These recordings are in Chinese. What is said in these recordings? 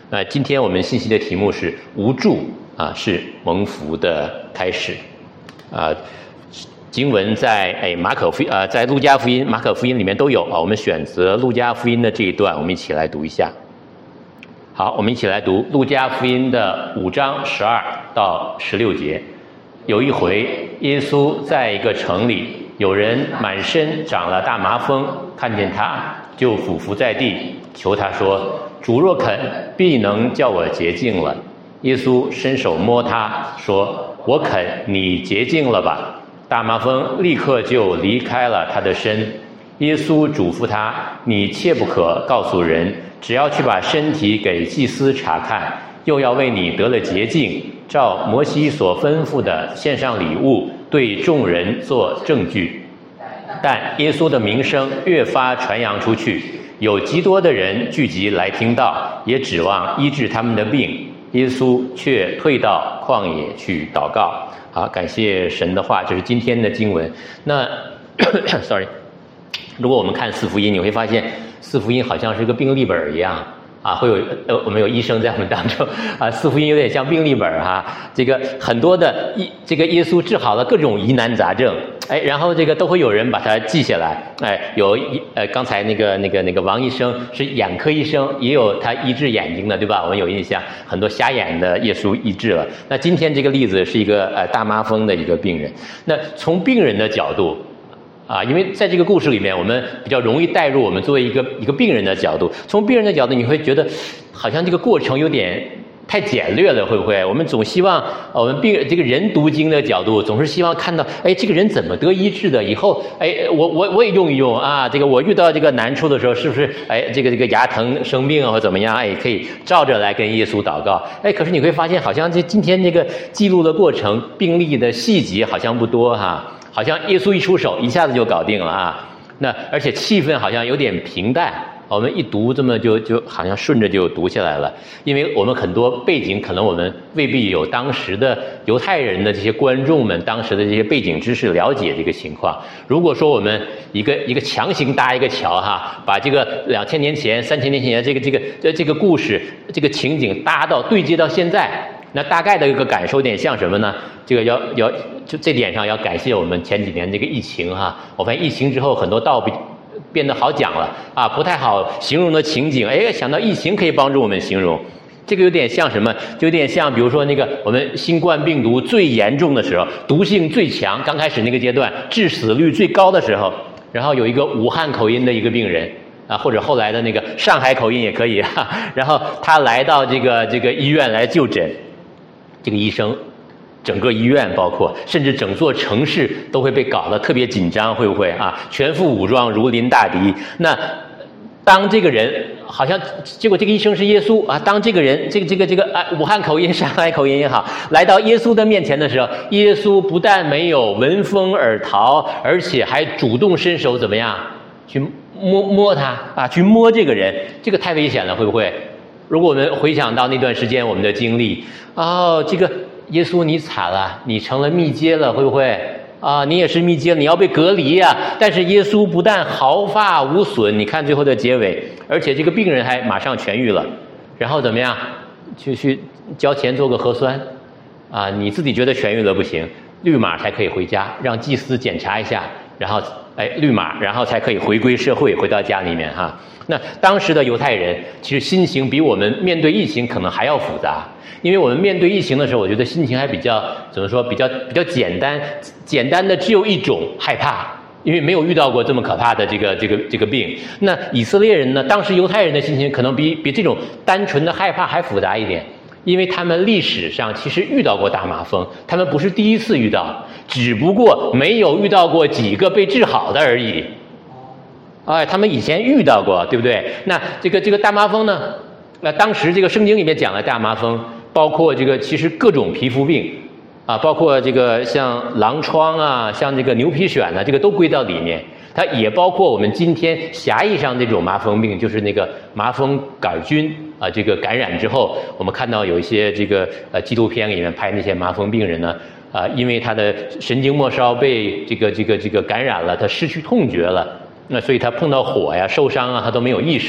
今天我们信息的题目是无助是蒙福的开始。经文在在路加福音、马可福音里面都有我们选择路加福音的这一段，我们一起来读一下。好，我们一起来读路加福音的5章12到16节。有一回，耶稣在一个城里，有人满身长了大麻风，看见他就俯伏在地，求他说：“主若肯，必能叫我洁净了。”耶稣伸手摸他，说：“我肯，你洁净了吧。”大麻风立刻就离开了他的身。耶稣嘱咐他：“你切不可告诉人，只要去把身体给祭司查看，又要为你得了洁净，照摩西所吩咐的献上礼物，对众人做证据。”但耶稣的名声越发传扬出去，有极多的人聚集来听道，也指望医治他们的病。耶稣却退到旷野去祷告。好，感谢神的话，这是今天的经文。那sorry， 如果我们看四福音，你会发现四福音好像是个病历本一样会有我们有医生在我们当中四福音有点像病历本这个很多的这个耶稣治好了各种疑难杂症，然后这个都会有人把它记下来，有刚才那个王医生是眼科医生，也有他医治眼睛的，对吧？我们有印象，很多瞎眼的耶稣医治了。那今天这个例子是一个大麻风的一个病人。那从病人的角度因为在这个故事里面，我们比较容易带入我们作为一个病人的角度。从病人的角度，你会觉得好像这个过程有点太简略了，会不会？我们总希望我们这个人读经的角度，总是希望看到，这个人怎么得医治的？以后，我也用一用这个我遇到这个难处的时候，是不是这个牙疼生病或怎么样？可以照着来跟耶稣祷告。可是你会发现，好像今天这个记录的过程，病例的细节好像不多好像耶稣一出手，一下子就搞定了那而且气氛好像有点平淡，我们一读这么就好像顺着就读下来了。因为我们很多背景可能我们未必有当时的犹太人的这些观众们当时的这些背景知识了解这个情况。如果说我们一个强行搭一个桥把这个2000年前、3000年前这个故事这个情景对接到现在，那大概的一个感受点像什么呢？这个就这点上要感谢我们前几年这个疫情我发现疫情之后很多道变得好讲了不太好形容的情景，想到疫情可以帮助我们形容。这个有点像什么？就有点像比如说那个我们新冠病毒最严重的时候，毒性最强，刚开始那个阶段，致死率最高的时候，然后有一个武汉口音的一个病人或者后来的那个上海口音也可以然后他来到这个医院来就诊，这个医生整个医院包括甚至整座城市都会被搞得特别紧张，会不会全副武装如临大敌。那当这个人好像结果这个医生是耶稣当这个人这个武汉口音、上海口音也好，来到耶稣的面前的时候，耶稣不但没有闻风而逃，而且还主动伸手怎么样去摸他去摸这个人，这个太危险了，会不会？如果我们回想到那段时间我们的经历这个耶稣你惨了，你成了密接了，会不会你也是密接，你要被隔离但是耶稣不但毫发无损，你看最后的结尾，而且这个病人还马上痊愈了，然后怎么样去交钱做个核酸你自己觉得痊愈了不行，绿码才可以回家，让祭司检查一下，然后绿码，然后才可以回归社会，回到家里面那当时的犹太人其实心情比我们面对疫情可能还要复杂，因为我们面对疫情的时候，我觉得心情还比较怎么说，比较简单的只有一种害怕，因为没有遇到过这么可怕的这个病。那以色列人呢，当时犹太人的心情可能比这种单纯的害怕还复杂一点，因为他们历史上其实遇到过大麻风，他们不是第一次遇到，只不过没有遇到过几个被治好的而已。他们以前遇到过，对不对？那这个大麻风呢？当时这个圣经里面讲的大麻风，包括这个其实各种皮肤病包括这个像狼疮像这个牛皮癣这个都归到里面。它也包括我们今天狭义上这种麻风病，就是那个麻风杆菌这个感染之后，我们看到有一些这个纪录片里面拍那些麻风病人呢因为他的神经末梢被这个感染了，他失去痛觉了，那所以他碰到火受伤他都没有意识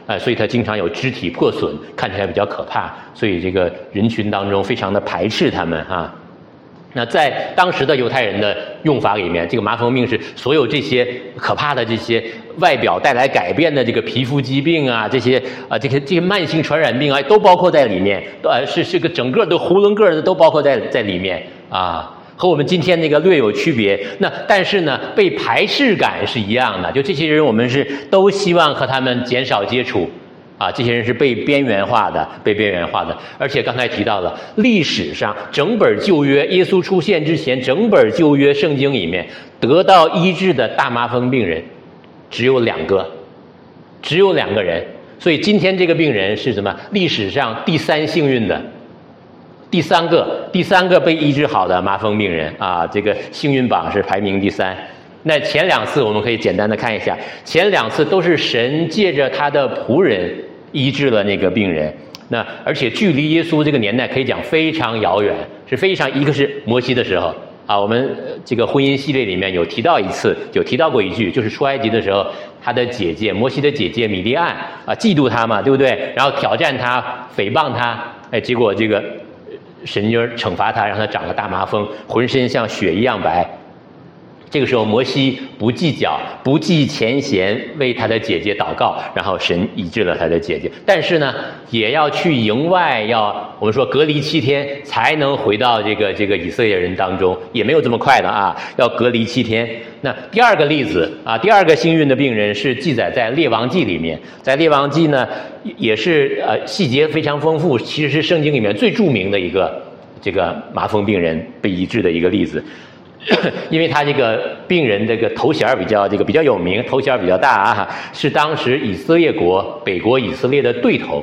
所以他经常有肢体破损，看起来比较可怕，所以这个人群当中非常的排斥他们啊。那在当时的犹太人的用法里面，这个麻风病是所有这些可怕的这些外表带来改变的这个皮肤疾病啊，这些慢性传染病啊，都包括在里面，是个整个都囫囵个的都包括在里面啊。和我们今天那个略有区别，但是呢，被排斥感是一样的。就这些人，我们是都希望和他们减少接触，啊，这些人是被边缘化的。而且刚才提到了，历史上整本旧约，耶稣出现之前，整本旧约圣经里面得到医治的大麻风病人只有2个人。所以今天这个病人是什么？历史上第3幸运的。第三个被医治好的麻风病人啊，这个幸运榜是排名第3。那前2次我们可以简单的看一下，前2次都是神借着他的仆人医治了那个病人。那而且距离耶稣这个年代可以讲非常遥远，一个是摩西的时候啊，我们这个婚姻系列里面有提到过一句，就是出埃及的时候，他的姐姐摩西的姐姐米利暗啊嫉妒他嘛，对不对？然后挑战他，诽谤他，结果这个神就惩罚他，让他长了大麻风，浑身像雪一样白。这个时候摩西不计较，不计前嫌，为他的姐姐祷告，然后神医治了他的姐姐。但是呢，也要去营外，我们说隔离7天才能回到这个以色列人当中，也没有这么快的啊，要隔离7天。那第2个例子啊，第2个幸运的病人是记载在列王记里面，在列王记呢也是细节非常丰富，其实是圣经里面最著名的一个这个麻风病人被医治的一个例子。因为他这个病人这个头衔比较有名，头衔比较大啊，是当时以色列国北国以色列的对头，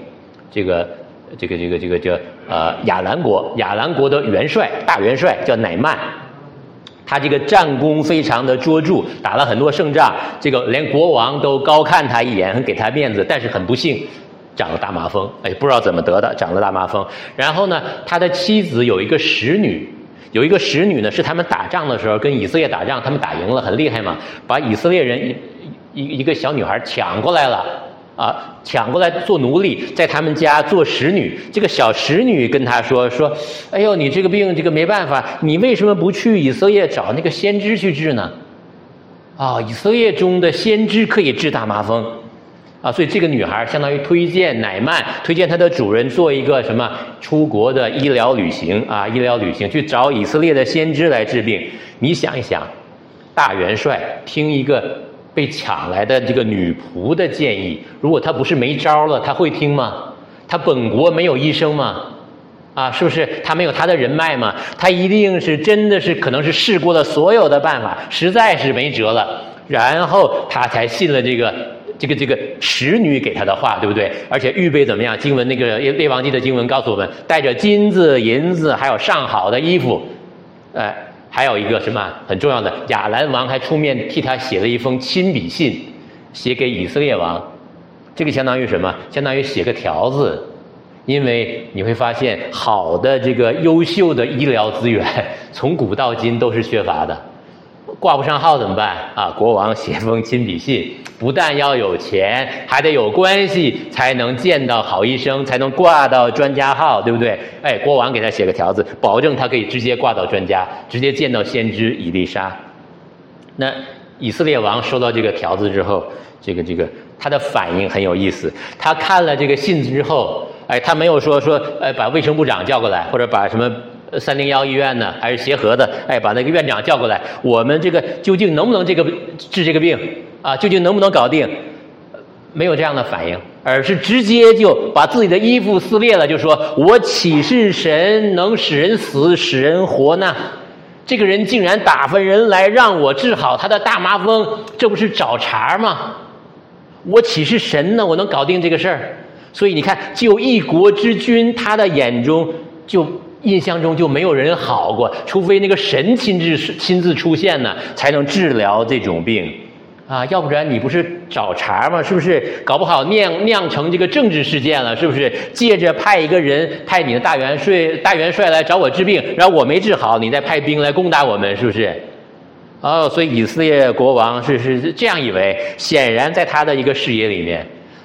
亚兰国的大元帅叫乃曼，他这个战功非常的卓著，打了很多胜仗，这个连国王都高看他一眼，很给他面子，但是很不幸长了大麻风，不知道怎么得的，长了大麻风。然后呢，他的妻子有一个使女呢，是他们打仗的时候跟以色列打仗，他们打赢了，很厉害嘛，把以色列人一个小女孩抢过来了啊，抢过来做奴隶，在他们家做使女。这个小使女跟他说，哎呦，你这个病没办法，你为什么不去以色列找那个先知去治呢？以色列中的先知可以治大麻风。所以这个女孩相当于推荐乃曼，推荐她的主人做一个什么出国的医疗旅行去找以色列的先知来治病。你想一想，大元帅听一个被抢来的这个女仆的建议，如果他不是没招了，他会听吗？他本国没有医生吗？是不是他没有他的人脉吗？他一定是真的是可能是试过了所有的办法，实在是没辙了，然后他才信了这个使女给他的话，对不对？而且预备怎么样？经文那个列王记的经文告诉我们，带着金子、银子，还有上好的衣服，还有一个什么很重要的，亚兰王还出面替他写了一封亲笔信，写给以色列王。这个相当于什么？相当于写个条子。因为你会发现，好的这个优秀的医疗资源，从古到今都是缺乏的。挂不上号怎么办国王写封亲笔信，不但要有钱，还得有关系，才能见到好医生，才能挂到专家号，对不对？国王给他写个条子，保证他可以直接挂到专家，直接见到先知以利沙。那以色列王收到这个条子之后，他的反应很有意思。他看了这个信之后，他没有说把卫生部长叫过来，或者把什么301医院呢，还是协和的，把那个院长叫过来，我们这个究竟能不能治这个病究竟能不能搞定？没有这样的反应，而是直接就把自己的衣服撕裂了，就说我岂是神能使人死使人活呢？这个人竟然打发人来让我治好他的大麻风，这不是找茬吗？我岂是神呢？我能搞定这个事儿？所以你看，就一国之君，他的眼中印象中就没有人好过，除非那个神亲自出现呢，才能治疗这种病要不然你不是找茬吗？是不是？搞不好酿成这个政治事件了，是不是？借着派一个人，派你的大元帅来找我治病，然后我没治好，你再派兵来攻打我们，是不是？所以以色列国王是这样以为。显然在他的一个视野里面，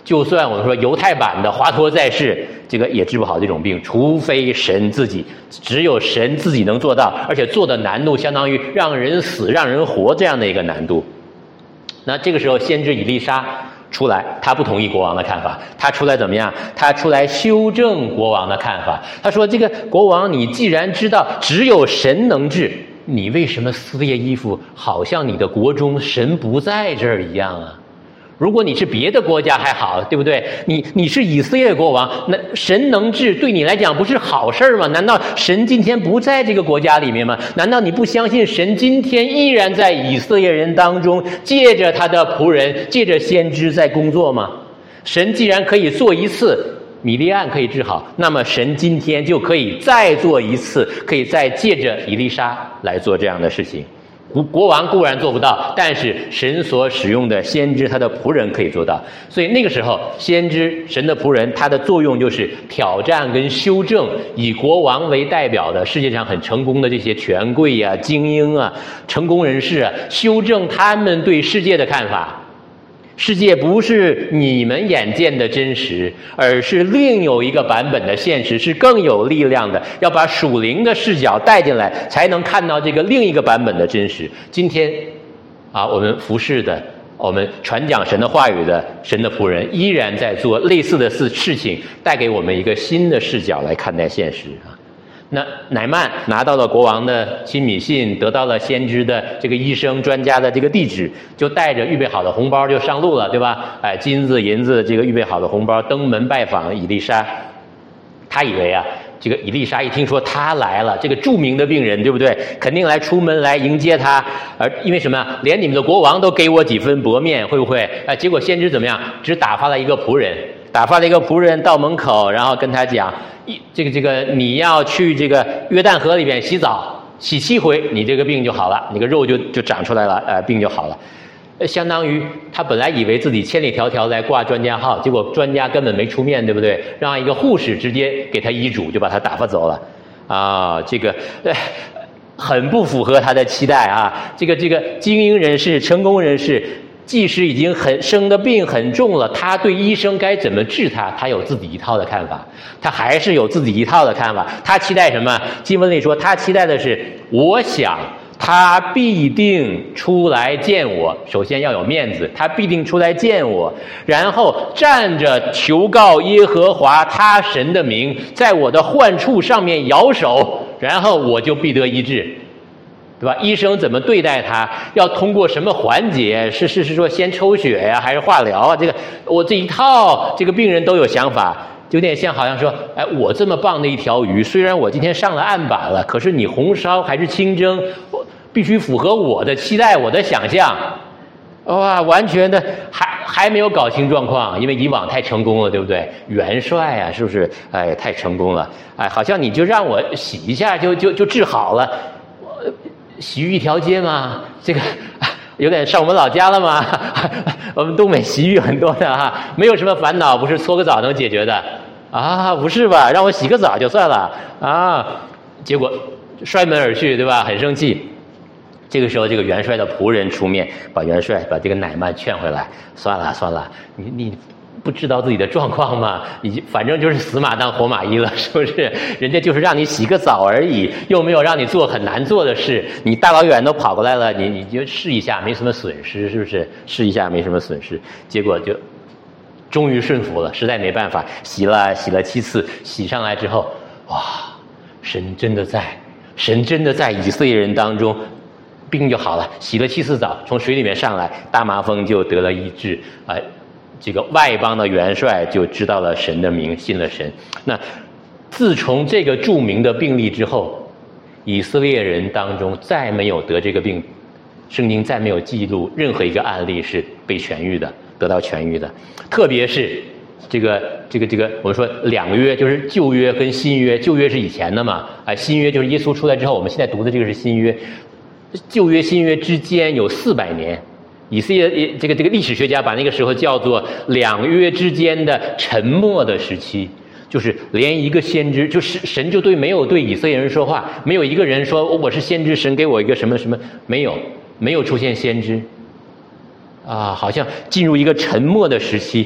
就算我们说犹太版的华佗在世，这个也治不好这种病，除非神自己，只有神自己能做到，而且做的难度相当于让人死让人活这样的一个难度。那这个时候先知以利沙出来，他不同意国王的看法，他出来怎么样？他出来修正国王的看法。他说：“这个国王，你既然知道只有神能治，你为什么撕裂衣服，好像你的国中神不在这儿一样啊？如果你是别的国家还好，对不对？你是以色列国王，那神能治对你来讲不是好事吗？难道神今天不在这个国家里面吗？难道你不相信神今天依然在以色列人当中，借着他的仆人，借着先知在工作吗？神既然可以做一次，米利暗可以治好，那么神今天就可以再做一次，可以再借着以利沙来做这样的事情。国王固然做不到，但是神所使用的先知，他的仆人可以做到。所以那个时候，先知神的仆人，他的作用就是挑战跟修正以国王为代表的世界上很成功的这些权贵啊、精英啊、成功人士啊，修正他们对世界的看法。世界不是你们眼见的真实，而是另有一个版本的现实，是更有力量的，要把属灵的视角带进来，才能看到这个另一个版本的真实。今天我们服侍的，我们传讲神的话语的神的仆人，依然在做类似的事情，带给我们一个新的视角来看待现实啊。那乃曼拿到了国王的亲笔信，得到了先知的这个医生专家的这个地址，就带着预备好的红包就上路了，对吧？金子银子这个预备好的红包，登门拜访以利沙。他以为这个以利沙一听说他来了，这个著名的病人，对不对？肯定来出门来迎接他，而因为什么？连你们的国王都给我几分薄面，会不会？结果先知怎么样？只打发了一个仆人到门口，然后跟他讲，这个你要去这个约旦河里边洗澡，洗7回，你这个病就好了，你个肉就长出来了，病就好了。相当于他本来以为自己千里迢迢来挂专家号，结果专家根本没出面，对不对？让一个护士直接给他医嘱，就把他打发走了。这个很不符合他的期待啊！这个精英人士、成功人士，即使已经生的病很重了，他对医生该怎么治他有自己一套的看法，他还是有自己一套的看法。他期待什么？经文里说，他期待的是，我想他必定出来见我。首先要有面子，他必定出来见我，然后站着求告耶和华他神的名，在我的患处上面摇手，然后我就必得医治。对吧？医生怎么对待他？要通过什么环节？是说先抽血呀，还是化疗啊？我这一套，这个病人都有想法，就有点像好像说，我这么棒的一条鱼，虽然我今天上了岸板了，可是你红烧还是清蒸，必须符合我的期待，我的想象。哇，完全的还没有搞清状况，因为以往太成功了，对不对？元帅啊，是不是？太成功了，好像你就让我洗一下就治好了。洗浴一条街吗？这个有点上我们老家了吗？我们东北洗浴很多的没有什么烦恼，不是搓个澡能解决的不是吧？让我洗个澡就算了结果摔门而去，对吧？很生气。这个时候，这个元帅的仆人出面，把元帅把这个乃曼劝回来。算了，你不知道自己的状况吗？你反正就是死马当活马医了，是不是？人家就是让你洗个澡而已，又没有让你做很难做的事。你大老远都跑过来了，你就试一下，没什么损失，是不是？试一下没什么损失，结果就终于顺服了，实在没办法，洗了7次，洗上来之后，哇，神真的在以色列人当中。病就好了，洗了7次澡，从水里面上来，大麻风就得了医治。这个外邦的元帅就知道了神的名，信了神。那自从这个著名的病例之后，以色列人当中再没有得这个病，圣经再没有记录任何一个案例是被痊愈的，得到痊愈的。特别是这个，我们说2约，就是旧约跟新约。旧约是以前的嘛，新约就是耶稣出来之后，我们现在读的这个是新约。旧约新约之间有400年，以色列这个历史学家把那个时候叫做2约之间的沉默的时期，就是连一个先知，就是神就没有对以色列人说话，没有一个人说我是先知，神给我一个什么什么，没有出现先知好像进入一个沉默的时期。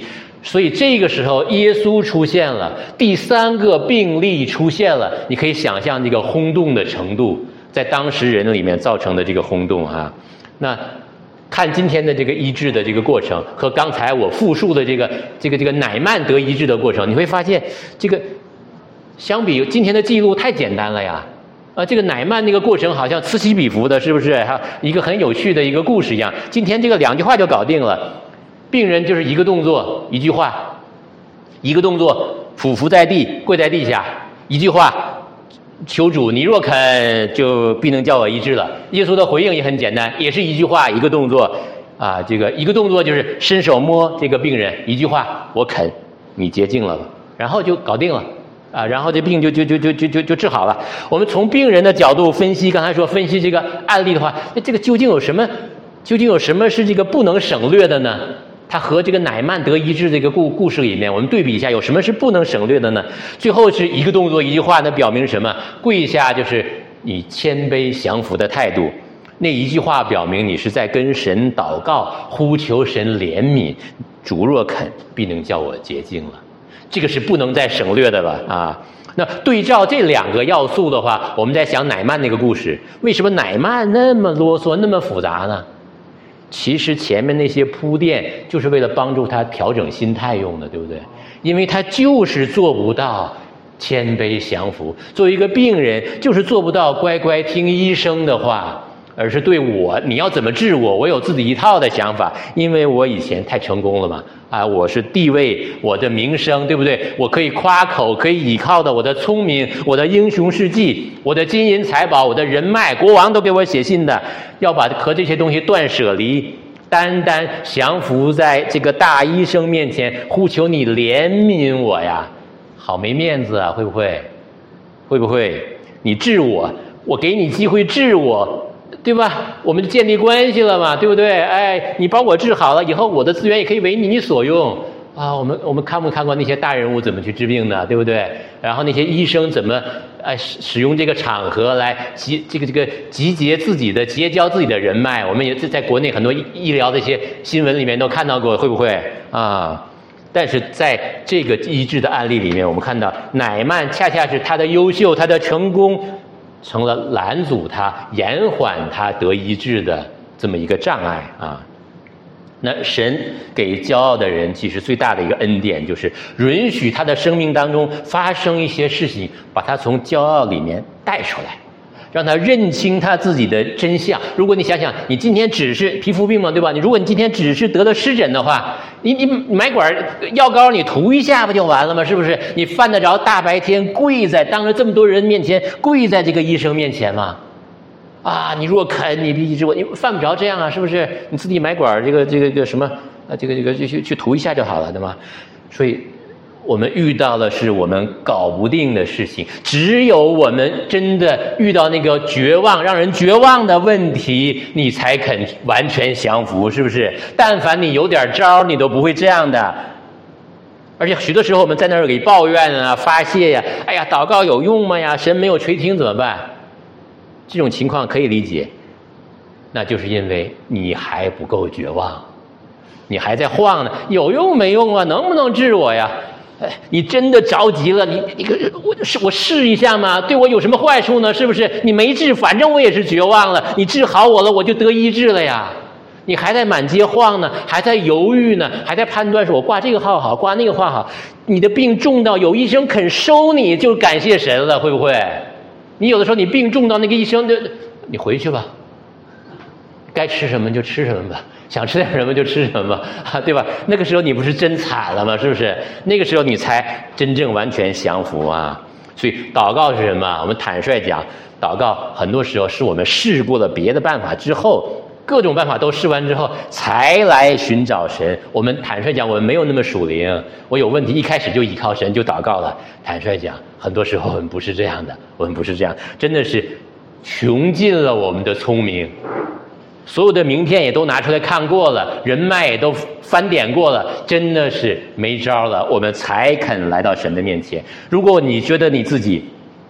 所以这个时候耶稣出现了，第三个病例出现了，你可以想象这个轰动的程度，在当时人里面造成的这个轰动啊。那看今天的这个医治的这个过程，和刚才我复述的这个乃曼得医治的过程，你会发现这个相比今天的记录太简单了呀。这个乃曼那个过程好像此起彼伏的，是不是？还有一个很有趣的一个故事一样。今天这个2句话就搞定了，病人就是一个动作一句话，一个动作俯伏在地，跪在地下，一句话，求主你若肯就必能叫我医治了。耶稣的回应也很简单，也是一句话一个动作啊，这个一个动作就是伸手摸这个病人，一句话我肯，你洁净了，然后就搞定了啊，然后这病就治好了。我们从病人的角度分析，刚才说分析这个案例的话，那这个究竟有什么是这个不能省略的呢？他和这个乃曼得医治这个故事里面，我们对比一下，有什么是不能省略的呢？最后是一个动作一句话，那表明什么？跪下就是你谦卑降服的态度，那一句话表明你是在跟神祷告，呼求神怜悯，主若肯必能叫我洁净了，这个是不能再省略的了啊。那对照这2个要素的话，我们在想乃曼那个故事，为什么乃曼那么啰嗦那么复杂呢？其实前面那些铺垫就是为了帮助他调整心态用的，对不对？因为他就是做不到谦卑降服，作为一个病人就是做不到乖乖听医生的话，而是对我你要怎么治我有自己一套的想法，因为我以前太成功了嘛啊，我是地位，我的名声，对不对？我可以夸口，可以倚靠的我的聪明，我的英雄事迹，我的金银财宝，我的人脉，国王都给我写信的，要把和这些东西断舍离，单单降服在这个大医生面前，呼求你怜悯我呀，好没面子啊，会不会？你治我，我给你机会治我，对吧？我们就建立关系了嘛，对不对？哎，你把我治好了以后，我的资源也可以为你所用啊。我们看没看过那些大人物怎么去治病的，对不对？然后那些医生怎么使用这个场合来集结自己的结交自己的人脉？我们也在国内很多医疗这些新闻里面都看到过，会不会啊？但是在这个医治的案例里面，我们看到乃曼恰恰是他的优秀，他的成功成了拦阻他、延缓他得医治的这么一个障碍啊。那神给骄傲的人其实最大的一个恩典，就是允许他的生命当中发生一些事情，把他从骄傲里面带出来，让他认清他自己的真相。如果你想想，你今天只是皮肤病嘛，对吧？如果你今天只是得了湿疹的话，你买管药膏你涂一下不就完了吗？是不是？你犯得着大白天当着这么多人面前跪在这个医生面前吗？啊，你若肯，你必医治我，你犯不着这样啊，是不是？你自己买管这个什么去涂一下就好了，对吗？所以我们遇到的是我们搞不定的事情，只有我们真的遇到那个绝望让人绝望的问题，你才肯完全降服，是不是？但凡你有点招，你都不会这样的。而且许多时候我们在那儿给抱怨啊、发泄呀，哎呀，祷告有用吗呀？神没有垂听怎么办？这种情况可以理解，那就是因为你还不够绝望，你还在晃呢，有用没用啊？能不能治我呀？你真的着急了，我试一下嘛，对我有什么坏处呢？是不是？你没治，反正我也是绝望了，你治好我了，我就得医治了呀。你还在满街晃呢，还在犹豫呢，还在判断说我挂这个号好，挂那个号好。你的病重到有医生肯收你，就感谢神了，会不会？你有的时候你病重到那个医生你回去吧，该吃什么就吃什么吧，想吃点什么就吃什么吧，对吧？那个时候你不是真惨了吗？是不是？那个时候你才真正完全降服啊。所以祷告是什么？我们坦率讲，祷告很多时候是我们试过了别的办法之后，各种办法都试完之后才来寻找神。我们坦率讲，我们没有那么属灵，我有问题一开始就依靠神就祷告了。坦率讲，很多时候我们不是这样的，我们不是这样，真的是穷尽了我们的聪明，所有的名片也都拿出来看过了，人脉也都翻点过了，真的是没招了，我们才肯来到神的面前。如果你觉得你自己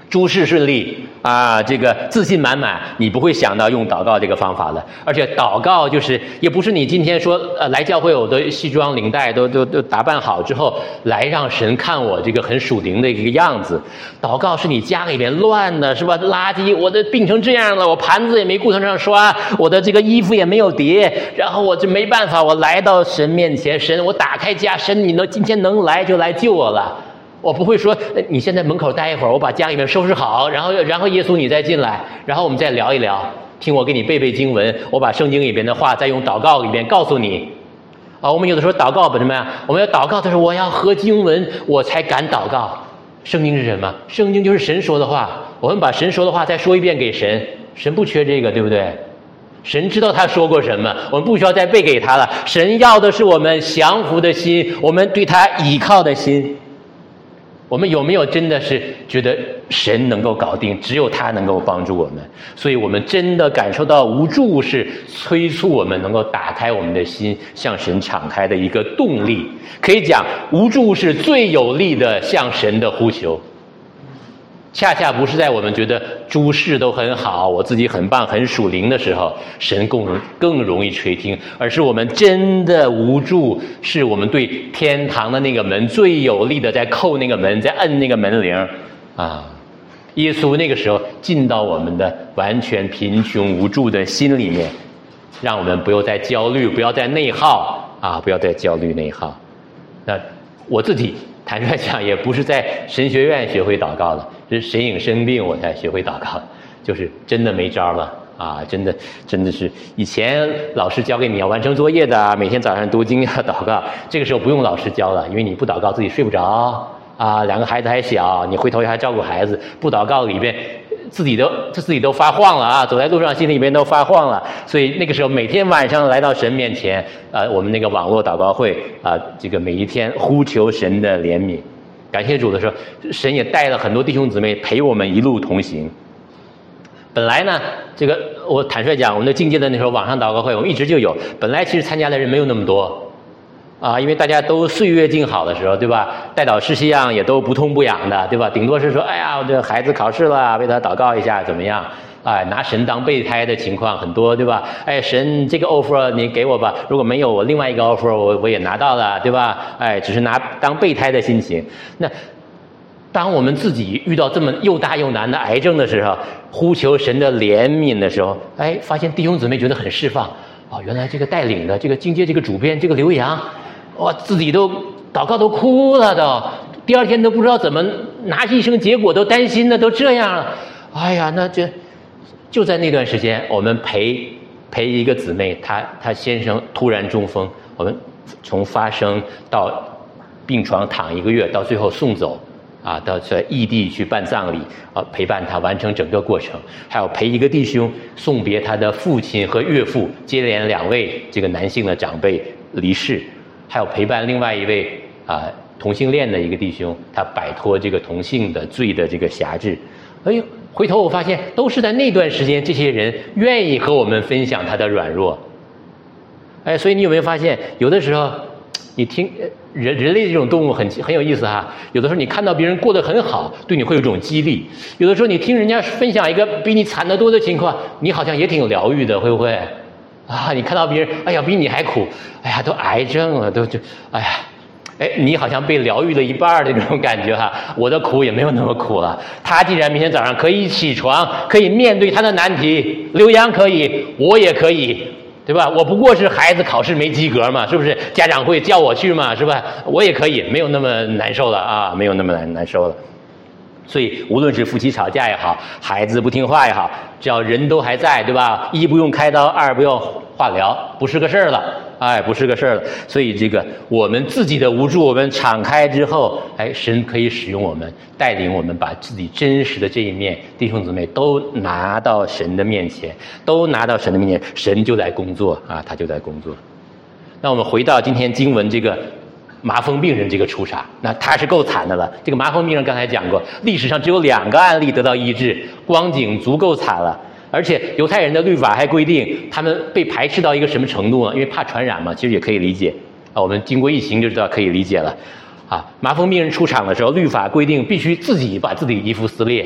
诸事顺利啊，这个自信满满，你不会想到用祷告这个方法的。而且祷告就是也不是你今天说来教会我的西装领带都打扮好之后来让神看我这个很属灵的一个样子。祷告是你家里边乱的是吧？垃圾，我的病成这样了，我盘子也没顾得上刷，我的这个衣服也没有叠，然后我就没办法，我来到神面前，神，我打开家，神，你今天能来就来救我了。我不会说你现在门口待一会儿，我把家里面收拾好，然后耶稣你再进来，然后我们再聊一聊，听我给你背经文，我把圣经里边的话再用祷告里边告诉你。我们有的时候祷告什么呀？我们要祷告的时候，我要合经文，我才敢祷告。圣经是什么？圣经就是神说的话，我们把神说的话再说一遍给神，神不缺这个，对不对？神知道他说过什么，我们不需要再背给他了。神要的是我们降服的心，我们对他倚靠的心。我们有没有真的是觉得神能够搞定，只有他能够帮助我们？所以我们真的感受到无助是催促我们能够打开我们的心，向神敞开的一个动力。可以讲，无助是最有力的向神的呼求。恰恰不是在我们觉得诸事都很好，我自己很棒很属灵的时候，神更容易垂听，而是我们真的无助，是我们对天堂的那个门最有力的在扣那个门，在摁那个门铃啊！耶稣那个时候进到我们的完全贫穷无助的心里面，让我们不要再焦虑，不要再内耗啊！不要再焦虑内耗。那我自己坦率讲，也不是在神学院学会祷告的，是神隐生病我才学会祷告，就是真的没招了啊！真的是以前老师教给你要完成作业的，每天早上读经要祷告，这个时候不用老师教了，因为你不祷告自己睡不着啊，两个孩子还小，你回头还照顾孩子，不祷告里边自己都发晃了啊，走在路上心里面都发晃了。所以那个时候每天晚上来到神面前，我们那个网络祷告会这个每一天呼求神的怜悯。感谢主的时候，神也带了很多弟兄姊妹陪我们一路同行。本来呢，这个我坦率讲，我们的境界的那时候网上祷告会我们一直就有，本来其实参加的人没有那么多啊，因为大家都岁月静好的时候，对吧？代祷事项也都不痛不痒的，对吧？顶多是说，哎呀，我这孩子考试了，为他祷告一下，怎么样？哎，拿神当备胎的情况很多，对吧？哎，神这个 offer 你给我吧，如果没有我另外一个 offer 我也拿到了，对吧？哎，只是拿当备胎的心情。那当我们自己遇到这么又大又难的癌症的时候，呼求神的怜悯的时候，哎，发现弟兄姊妹觉得很释放。原来这个带领的这个境界这个主编这个刘洋，哇，自己都祷告都哭了都，第二天都不知道怎么拿医生结果，都担心的都这样了。哎呀，那就在那段时间，我们陪一个姊妹，她先生突然中风，我们从发生到病床躺1个月，到最后送走到在异地去办葬礼陪伴他完成整个过程，还有陪一个弟兄送别他的父亲和岳父，接连2位这个男性的长辈离世，还有陪伴另外一位同性恋的一个弟兄，他摆脱这个同性的罪的这个辖制。哎呦，回头我发现都是在那段时间，这些人愿意和我们分享他的软弱。哎，所以你有没有发现，有的时候你听人类这种动物很有意思哈。有的时候你看到别人过得很好，对你会有一种激励；有的时候你听人家分享一个比你惨得多的情况，你好像也挺疗愈的，会不会？你看到别人，哎呀，比你还苦，哎呀，都癌症了，哎呀，哎，你好像被疗愈了一半的这种感觉哈。我的苦也没有那么苦了。他既然明天早上可以起床，可以面对他的难题，刘洋可以，我也可以。对吧？我不过是孩子考试没及格嘛，是不是？家长会叫我去嘛，是吧？我也可以，没有那么难受了没有那么难受了。所以无论是夫妻吵架也好，孩子不听话也好，只要人都还在，对吧？1不用开刀，2不用化疗，不是个事儿了，不是个事儿了。所以这个我们自己的无助，我们敞开之后，神可以使用我们，带领我们把自己真实的这一面，弟兄姊妹都拿到神的面前，神就在工作他就在工作。那我们回到今天经文这个麻风病人这个出场，那他是够惨的了。这个麻风病人刚才讲过，历史上只有2个案例得到医治，光景足够惨了。而且犹太人的律法还规定，他们被排斥到一个什么程度呢？因为怕传染嘛，其实也可以理解我们经过疫情就知道可以理解了麻风病人出场的时候，律法规定必须自己把自己衣服撕裂，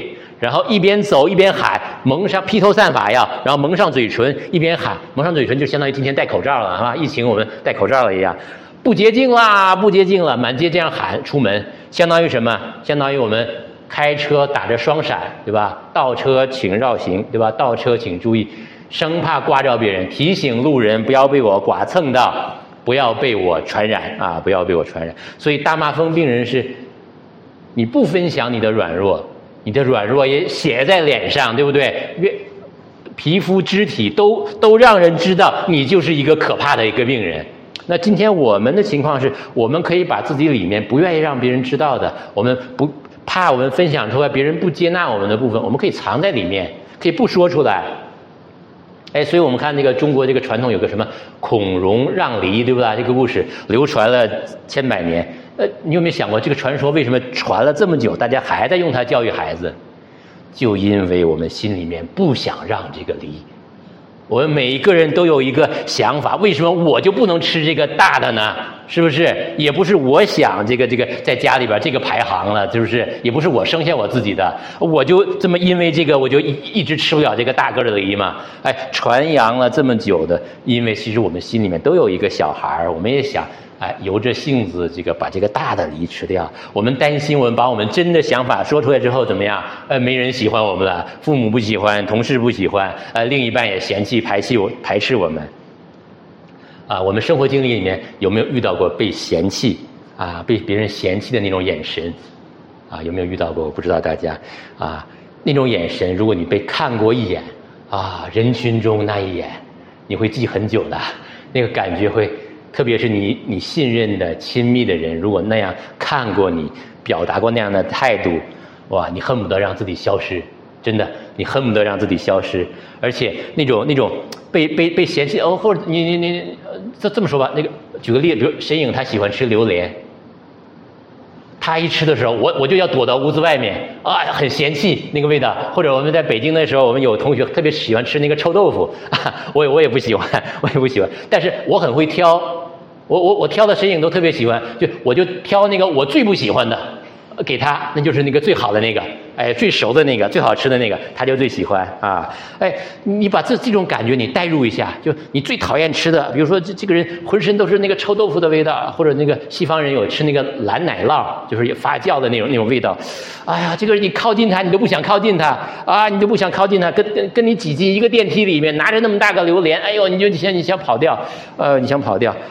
然后一边走一边喊，蒙上披头散发呀，然后蒙上嘴唇，一边喊，蒙上嘴唇就相当于今天戴口罩了，是吧？疫情我们戴口罩了一样，不洁净啦，不洁净了，满街这样喊出门，相当于什么？相当于我们开车打着双闪，对吧？倒车请绕行，对吧？倒车请注意，生怕刮着别人，提醒路人不要被我剐蹭到，不要被我传染啊，不要被我传染。所以大麻风病人是，你不分享你的软弱。你的软弱也写在脸上，对不对？皮肤肢体都让人知道你就是一个可怕的一个病人。那今天我们的情况是，我们可以把自己里面不愿意让别人知道的，我们不怕我们分享出来别人不接纳我们的部分，我们可以藏在里面，可以不说出来。所以我们看这个中国这个传统有个什么孔融让梨，对不对？这个故事流传了千百年。你有没有想过这个传说为什么传了这么久，大家还在用它教育孩子？就因为我们心里面不想让这个梨。我们每一个人都有一个想法，为什么我就不能吃这个大的呢？是不是？也不是我想这个在家里边这个排行了，是不是？也不是我生下我自己的，我就这么因为这个我就一直吃不了这个大个的梨嘛？传扬了这么久的，因为其实我们心里面都有一个小孩，我们也想由着性子把这个大的梨吃掉。我们担心我们把我们真的想法说出来之后怎么样？没人喜欢我们了，父母不喜欢，同事不喜欢，另一半也嫌弃排斥我们。我们生活经历里面有没有遇到过被嫌弃被别人嫌弃的那种眼神有没有遇到过？我不知道大家那种眼神，如果你被看过一眼人群中那一眼，你会记很久的，那个感觉会。特别是你信任的亲密的人，如果那样看过你，表达过那样的态度，哇，你恨不得让自己消失，真的，你恨不得让自己消失。而且那种被嫌弃或者你这么说吧，那个举个例子，比如沈颖他喜欢吃榴莲，他一吃的时候，我就要躲到屋子外面很嫌弃那个味道。或者我们在北京的时候，我们有同学特别喜欢吃那个臭豆腐我也不喜欢，但是我很会挑。我挑的沈颖都特别喜欢，我就挑那个我最不喜欢的给他，那就是那个最好的那个，最熟的那个，最好吃的那个，他就最喜欢你把这种感觉你代入一下，就你最讨厌吃的，比如说这个人浑身都是那个臭豆腐的味道，或者那个西方人有吃那个蓝奶酪，就是发酵的那种味道。这个人你靠近他，你都不想靠近他你都不想靠近他，跟你挤进一个电梯里面，拿着那么大个榴莲，你想跑掉，你想跑掉。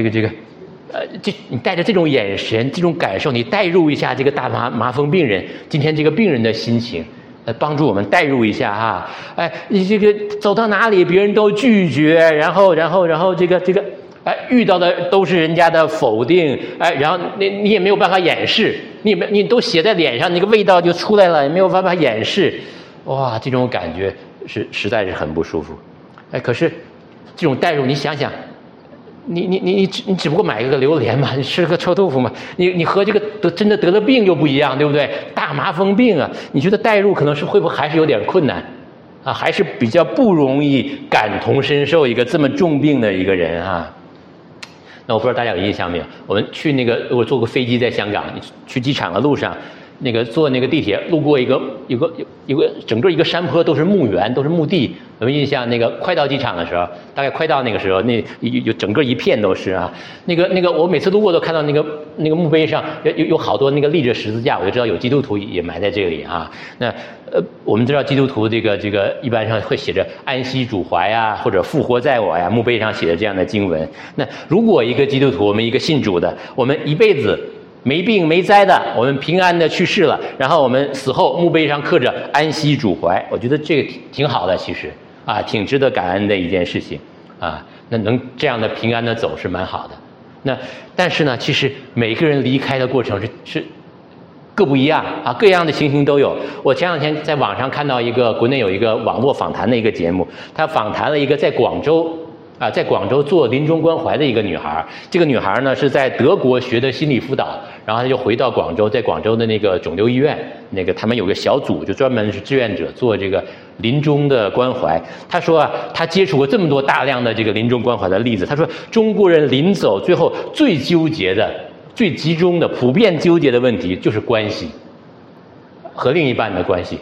你带着这种眼神、这种感受，你代入一下这个大麻风病人今天这个病人的心情，帮助我们代入一下你这个走到哪里别人都拒绝，然后遇到的都是人家的否定，然后你也没有办法掩饰，你都写在脸上，那个味道就出来了，也没有办法掩饰，哇，这种感觉实在是很不舒服。可是这种代入，你想想。你只不过买个榴莲嘛，你吃个臭豆腐嘛，你和这个真的得了病又不一样，对不对？大麻风病你觉得代入可能会不会还是有点困难还是比较不容易感同身受一个这么重病的一个人那我不知道大家有印象没有？我们去如果坐过飞机在香港，你去机场的路上。坐那个地铁路过有个整个一个山坡都是墓园，都是墓地。有没有印象？快到机场的时候，大概快到那个时候，有整个一片都是我每次路过都看到那个墓碑上有好多立着十字架，我就知道有基督徒也埋在这里那我们知道基督徒这个一般上会写着安息主怀或者复活在我墓碑上写着这样的经文。那如果一个基督徒，我们一个信主的，我们一辈子。没病没灾的，我们平安的去世了，然后我们死后墓碑上刻着安息主怀，我觉得这个挺好的，其实挺值得感恩的一件事情那能这样的平安的走是蛮好的。但是呢，其实每个人离开的过程是各不一样各样的情形都有。我前两天在网上看到国内有一个网络访谈的一个节目，他访谈了一个在广州做临终关怀的一个女孩。这个女孩呢是在德国学的心理辅导，然后她就回到广州，在广州的那个肿瘤医院，他们有个小组，就专门是志愿者做这个临终的关怀。她说她接触过这么多大量的这个临终关怀的例子，她说中国人临走最后最纠结的、最集中的、普遍纠结的问题就是关系，和另一半的关系。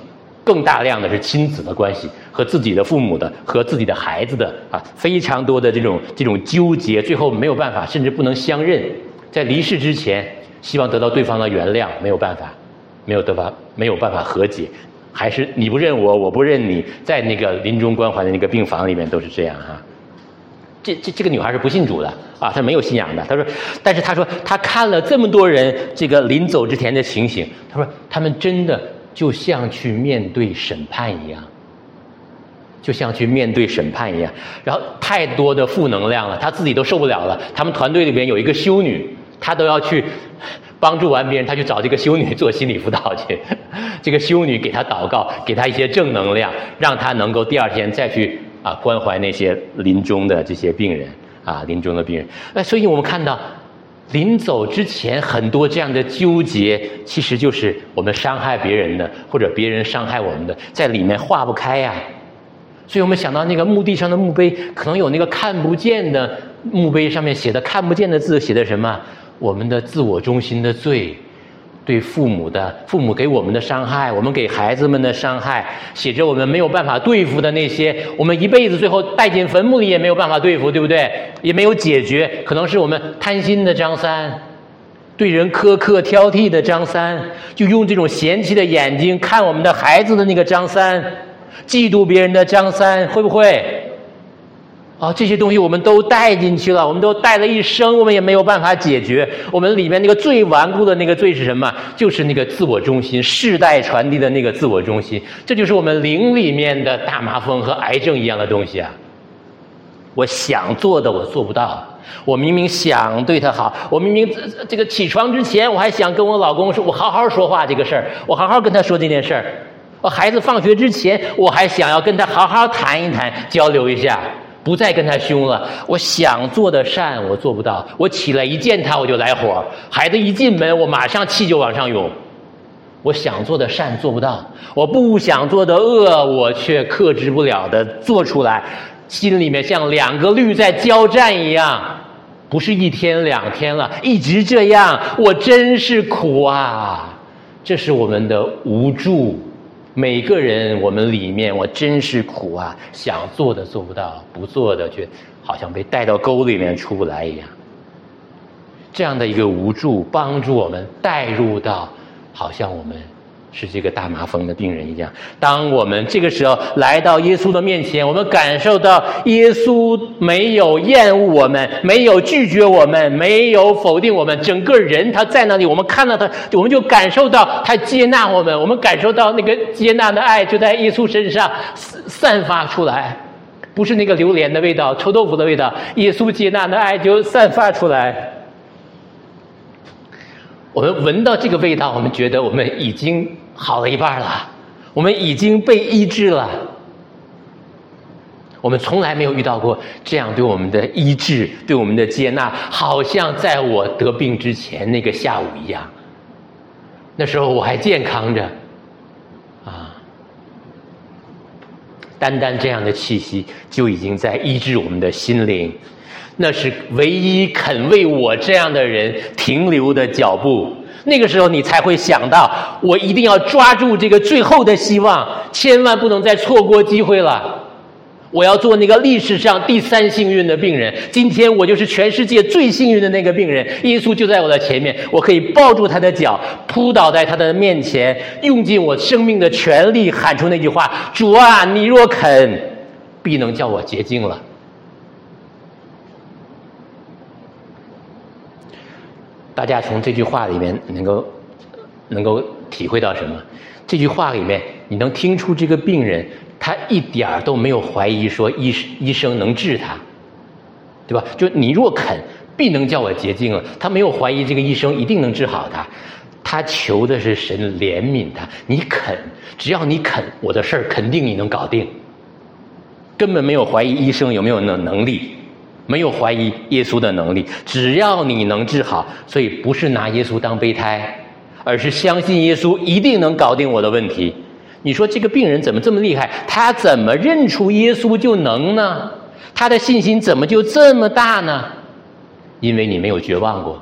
更大量的是亲子的关系，和自己的父母的，和自己的孩子的非常多的这种纠结，最后没有办法，甚至不能相认。在离世之前，希望得到对方的原谅，没有办法，没有办法和解，还是你不认我，我不认你，在那个临终关怀的那个病房里面都是这样哈。这个女孩是不信主的啊，她没有信仰的。她说，但是她说她看了这么多人这个临走之前的情形，她说他们真的就像去面对审判一样，就像去面对审判一样。然后太多的负能量了，她自己都受不了了。他们团队里边有一个修女，她都要去帮助完别人，她去找这个修女做心理辅导去。这个修女给她祷告，给她一些正能量，让她能够第二天再去关怀那些临终的这些病人临终的病人。所以我们看到临走之前很多这样的纠结，其实就是我们伤害别人的，或者别人伤害我们的，在里面化不开呀。所以我们想到那个墓地上的墓碑，可能有那个看不见的墓碑，上面写的看不见的字，写的什么？我们的自我中心的罪，对父母给我们的伤害，我们给孩子们的伤害，写着我们没有办法对付的那些，我们一辈子最后带进坟墓里也没有办法对付，对不对？也没有解决，可能是我们贪心的张三，对人苛刻挑剔的张三，就用这种嫌弃的眼睛看我们的孩子的那个张三，嫉妒别人的张三，会不会？这些东西我们都带进去了，我们都带了一生，我们也没有办法解决。我们里面那个最顽固的那个罪是什么？就是那个自我中心，世代传递的那个自我中心。这就是我们灵里面的大麻风和癌症一样的东西啊！我想做的我做不到，我明明想对他好，我明明这个起床之前我还想跟我老公说，我好好说话这个事儿，我好好跟他说这件事儿。我孩子放学之前，我还想要跟他好好谈一谈，交流一下。不再跟他凶了，我想做的善我做不到，我起来一见他我就来火，孩子一进门我马上气就往上涌，我想做的善做不到，我不想做的恶我却克制不了的做出来，心里面像两个律在交战一样，不是一天两天了，一直这样，我真是苦啊！这是我们的无助。每个人我们里面我真是苦啊，想做的做不到，不做的却好像被带到沟里面出不来一样。这样的一个无助帮助我们带入到好像我们是这个大麻风的病人一样。当我们这个时候来到耶稣的面前，我们感受到耶稣没有厌恶我们，没有拒绝我们，没有否定我们，整个人他在那里，我们看到他，我们就感受到他接纳我们，我们感受到那个接纳的爱就在耶稣身上散发出来，不是那个榴莲的味道，臭豆腐的味道，耶稣接纳的爱就散发出来。我们闻到这个味道，我们觉得我们已经好了一半了，我们已经被医治了。我们从来没有遇到过这样对我们的医治，对我们的接纳，好像在我得病之前那个下午一样。那时候我还健康着单单这样的气息就已经在医治我们的心灵。那是唯一肯为我这样的人停留的脚步。那个时候你才会想到，我一定要抓住这个最后的希望，千万不能再错过机会了。我要做那个历史上第3幸运的病人，今天我就是全世界最幸运的那个病人。耶稣就在我的前面，我可以抱住他的脚，扑倒在他的面前，用尽我生命的全力喊出那句话：主啊，你若肯，必能叫我洁净了。大家从这句话里面能够体会到什么？这句话里面你能听出这个病人他一点都没有怀疑说医生能治他，对吧？就你若肯，必能叫我洁净了。他没有怀疑这个医生一定能治好他，他求的是神怜悯他。你肯，只要你肯，我的事儿肯定你能搞定。根本没有怀疑医生有没有能力，没有怀疑耶稣的能力，只要你能治好。所以不是拿耶稣当备胎，而是相信耶稣一定能搞定我的问题。你说这个病人怎么这么厉害？他怎么认出耶稣就能呢？他的信心怎么就这么大呢？因为你没有绝望过，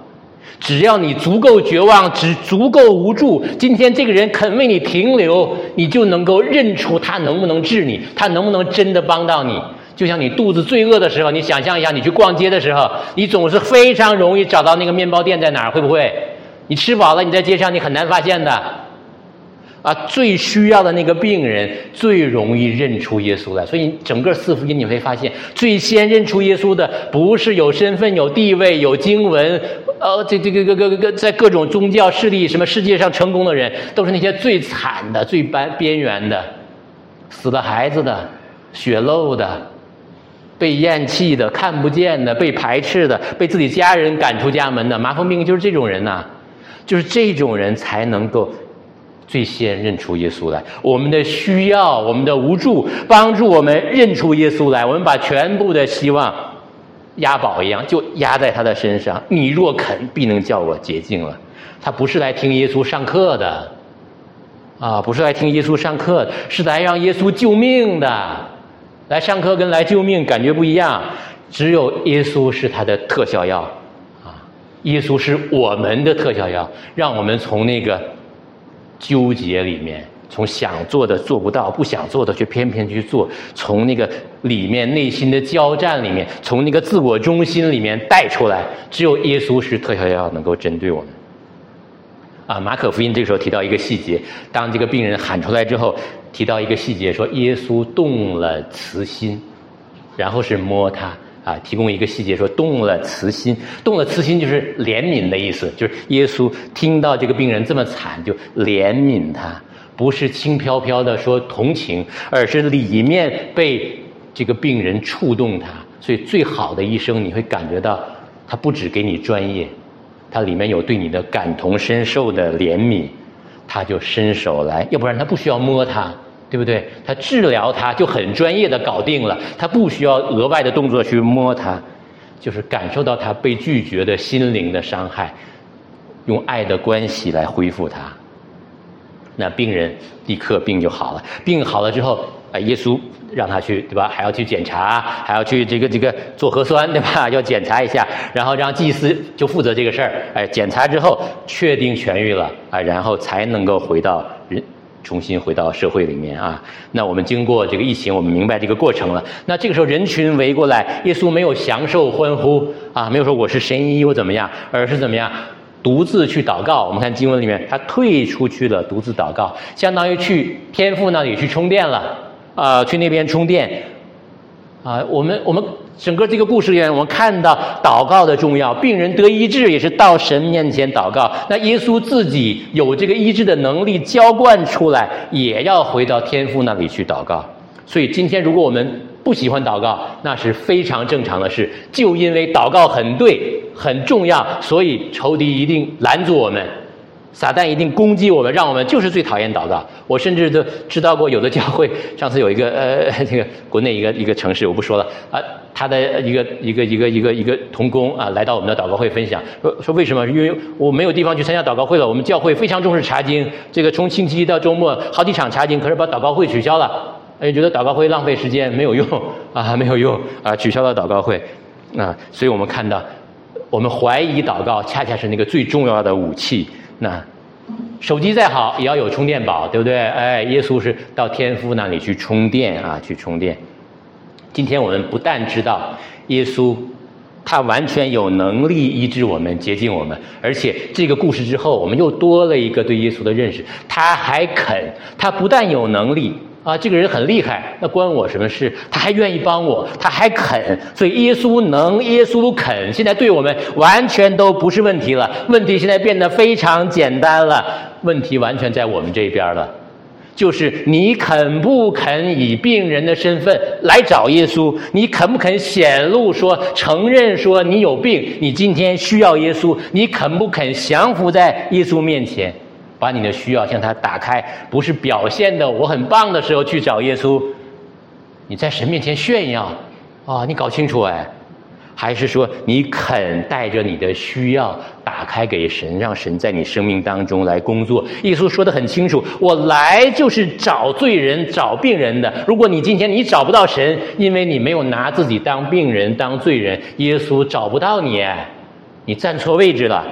只要你足够绝望，足够无助，今天这个人肯为你停留，你就能够认出他能不能治你，他能不能真的帮到你。就像你肚子最饿的时候，你想象一下，你去逛街的时候，你总是非常容易找到那个面包店在哪儿，会不会？你吃饱了，你在街上你很难发现的。最需要的那个病人最容易认出耶稣来。所以整个四福音你会发现，最先认出耶稣的不是有身份、有地位、有经文，在各种宗教势力什么世界上成功的人，都是那些最惨的、最边缘的，死了孩子的、血漏的、被厌弃的、看不见的、被排斥的、被自己家人赶出家门的。麻风病就是这种人呐，就是这种人才能够最先认出耶稣来。我们的需要，我们的无助，帮助我们认出耶稣来。我们把全部的希望押宝一样，就压在他的身上。你若肯，必能叫我洁净了。他不是来听耶稣上课的不是来听耶稣上课的，是来让耶稣救命的。来上课跟来救命感觉不一样。只有耶稣是他的特效药耶稣是我们的特效药，让我们从那个纠结里面，从想做的做不到，不想做的却偏偏去做，从那个里面内心的交战里面，从那个自我中心里面带出来。只有耶稣是特效药，能够针对我们马可福音这个时候提到一个细节，当这个病人喊出来之后，提到一个细节，说耶稣动了慈心，然后是摸他提供一个细节，说动了慈心。动了慈心就是怜悯的意思，就是耶稣听到这个病人这么惨，就怜悯他，不是轻飘飘的说同情，而是里面被这个病人触动他。所以最好的医生，你会感觉到他不只给你专业，他里面有对你的感同身受的怜悯，他就伸手来，要不然他不需要摸他，对不对？他治疗他就很专业的搞定了，他不需要额外的动作去摸他，就是感受到他被拒绝的心灵的伤害，用爱的关系来恢复他。那病人立刻病就好了。病好了之后耶稣让他去，对吧？还要去检查，还要去这个做核酸，对吧？要检查一下，然后让祭司就负责这个事儿。检查之后确定痊愈了然后才能够重新回到社会里面那我们经过这个疫情，我们明白这个过程了。那这个时候人群围过来，耶稣没有享受欢呼没有说我是神医我怎么样，而是怎么样？独自去祷告。我们看经文里面，他退出去了，独自祷告，相当于去天父那里去充电了去那边充电我们整个这个故事里面，我们看到祷告的重要，病人得医治也是到神面前祷告。那耶稣自己有这个医治的能力浇灌出来，也要回到天父那里去祷告。所以今天如果我们不喜欢祷告，那是非常正常的事。就因为祷告很对很重要，所以仇敌一定拦阻我们，撒旦一定攻击我们，让我们就是最讨厌祷告。我甚至都知道过有的教会，上次有一个这个国内一个城市我不说了他的一个同工来到我们的祷告会分享，说为什么？因为我没有地方去参加祷告会了，我们教会非常重视查经，这个从星期一到周末好几场查经，可是把祷告会取消了。觉得祷告会浪费时间，没有用没有用取消了祷告会所以我们看到，我们怀疑祷告恰恰是那个最重要的武器。那手机再好也要有充电宝，对不对？耶稣是到天父那里去充电去充电。今天我们不但知道耶稣他完全有能力医治我们、洁净我们，而且这个故事之后，我们又多了一个对耶稣的认识。他还肯，他不但有能力这个人很厉害，那关我什么事？他还愿意帮我，他还肯。所以耶稣能，耶稣肯，现在对我们完全都不是问题了。问题现在变得非常简单了，问题完全在我们这边了。就是你肯不肯以病人的身份来找耶稣？你肯不肯显露说，承认说你有病，你今天需要耶稣？你肯不肯降服在耶稣面前，把你的需要向他打开？不是表现的我很棒的时候去找耶稣，你在神面前炫耀你搞清楚还是说你肯带着你的需要打开给神，让神在你生命当中来工作？耶稣说得很清楚，我来就是找罪人找病人的。如果你今天你找不到神，因为你没有拿自己当病人当罪人，耶稣找不到你，你站错位置了。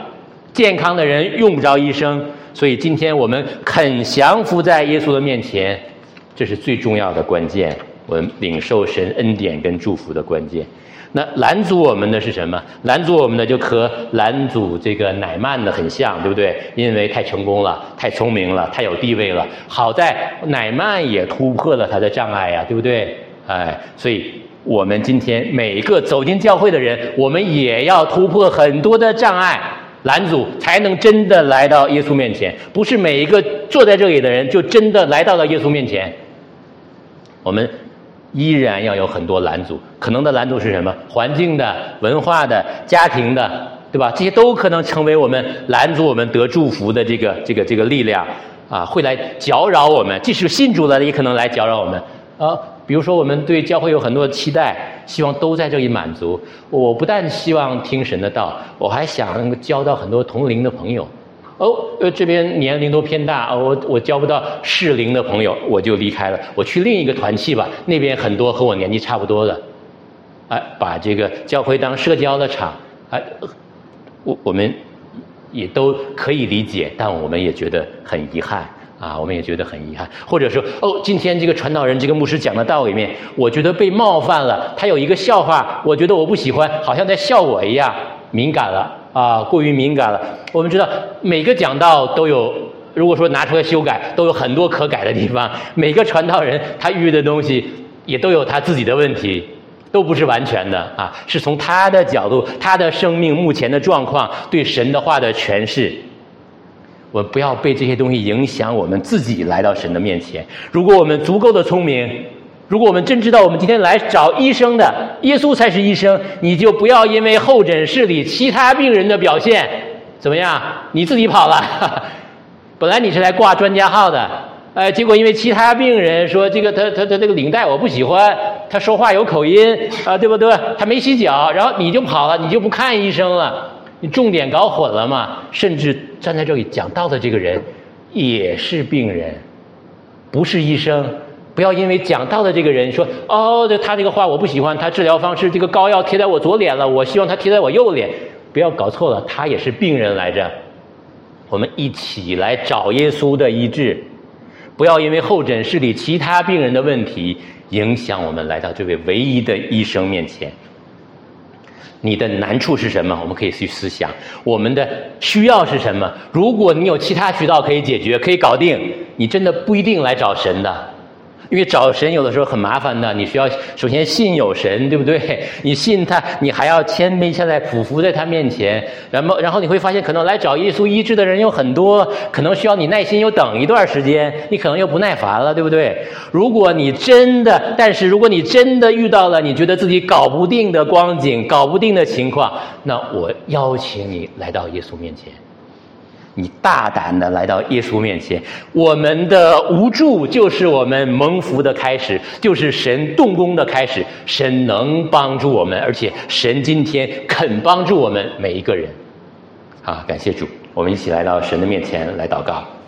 健康的人用不着医生，所以今天我们肯降服在耶稣的面前，这是最重要的关键，我们领受神恩典跟祝福的关键。那拦阻我们的是什么？拦阻我们的就和拦阻这个乃縵的很像，对不对？因为太成功了，太聪明了，太有地位了。好在乃縵也突破了他的障碍呀，对不对？所以我们今天每一个走进教会的人，我们也要突破很多的障碍拦阻，才能真的来到耶稣面前。不是每一个坐在这里的人就真的来到了耶稣面前，我们依然要有很多拦阻。可能的拦阻是什么？环境的、文化的、家庭的，对吧？这些都可能成为我们拦阻我们得祝福的这个力量啊，会来搅扰我们。即使信主了，也可能来搅扰我们。比如说我们对教会有很多的期待，希望都在这里满足。我不但希望听神的道，我还想能够交到很多同龄的朋友。这边年龄都偏大，我交不到适龄的朋友，我就离开了，我去另一个团契吧，那边很多和我年纪差不多的。把这个教会当社交的场，我们也都可以理解，但我们也觉得很遗憾啊，我们也觉得很遗憾。或者说，今天这个传道人、这个牧师讲的道里面，我觉得被冒犯了，他有一个笑话，我觉得我不喜欢，好像在笑我一样，敏感了啊，过于敏感了。我们知道每个讲道都有，如果说拿出来修改，都有很多可改的地方。每个传道人他遇的东西也都有他自己的问题，都不是完全的啊，是从他的角度，他的生命目前的状况，对神的话的诠释。我们不要被这些东西影响我们自己来到神的面前。如果我们足够的聪明，如果我们真知道我们今天来找医生的，耶稣才是医生，你就不要因为候诊室里其他病人的表现怎么样，你自己跑了。本来你是来挂专家号的，结果因为其他病人说这个他这个领带我不喜欢，他说话有口音啊，对不对？他没洗脚，然后你就跑了，你就不看医生了，你重点搞混了嘛。甚至站在这里讲道的这个人也是病人，不是医生。不要因为讲道的这个人说他这个话我不喜欢，他治疗方式这个膏药贴在我左脸了，我希望他贴在我右脸。不要搞错了，他也是病人来着。我们一起来找耶稣的医治，不要因为候诊室里其他病人的问题影响我们来到这位唯一的医生面前。你的难处是什么？我们可以去思想。我们的需要是什么？如果你有其他渠道可以解决，可以搞定，你真的不一定来找神的。因为找神有的时候很麻烦的，你需要首先信有神，对不对？你信他，你还要谦卑下来俯伏在他面前，然后你会发现可能来找耶稣医治的人有很多，可能需要你耐心又等一段时间，你可能又不耐烦了，对不对？如果你真的遇到了你觉得自己搞不定的光景，搞不定的情况，那我邀请你来到耶稣面前，你大胆的来到耶稣面前。我们的无助就是我们蒙福的开始，就是神动工的开始。神能帮助我们，而且神今天肯帮助我们每一个人。感谢主，我们一起来到神的面前来祷告。